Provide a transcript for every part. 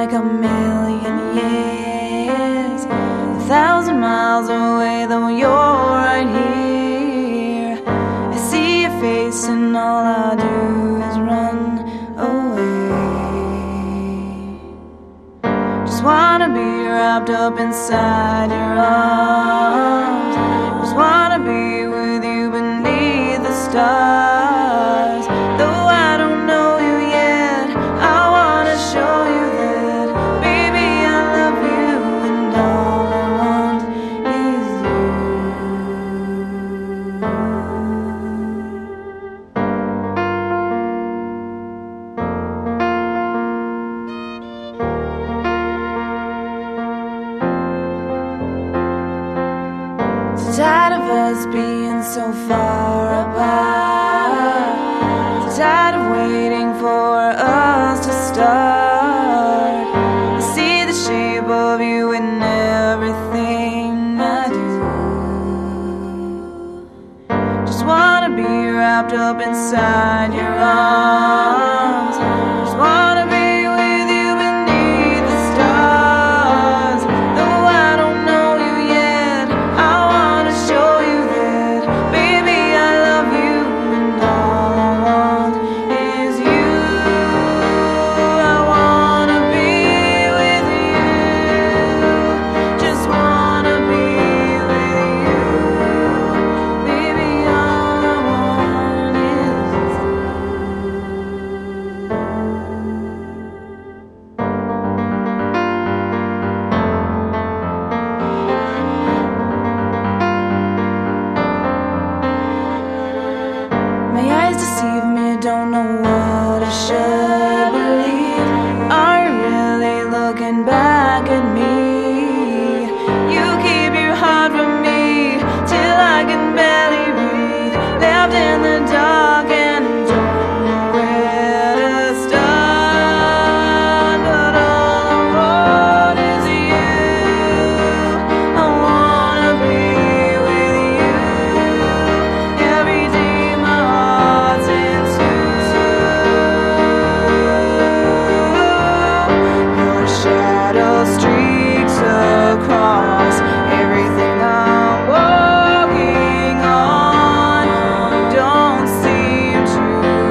like a million years, 1,000 miles away, though you're right here. I see your face and all I do is run away. Just wanna be wrapped up inside your arms, just wanna be with you beneath the stars. Though I don't know you yet, I wanna show you that, baby, I love you, and all I want is you. So tired of us being so far apart, so tired of waiting for us to start. I see the shape of you in everything I do. Just wanna be wrapped up inside your arms, just wanna be with you beneath the stars. Though I don't know you yet, I wanna show you that, baby, I love you, and all I want is you. I wanna be with you, just wanna be with you, baby, all I want is you. My eyes deceive me, don't know what I should believe. Are you really looking back at me? You keep your heart from me till I can barely read, left in the dark and don't know where to start. But all I want is you. I wanna be with you. Every day my heart's in tune. Your shadow streaks across everything I'm walking on. You don't seem to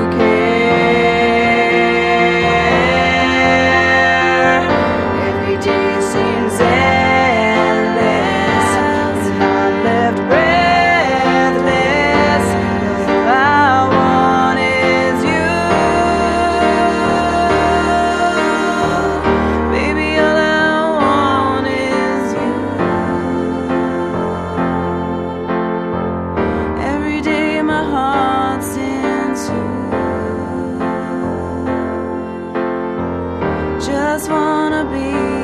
care. Every day seems endless, and I'm left breathless. All I want is you, baby, all I want is you. Every day my heart's in tune. Just wanna be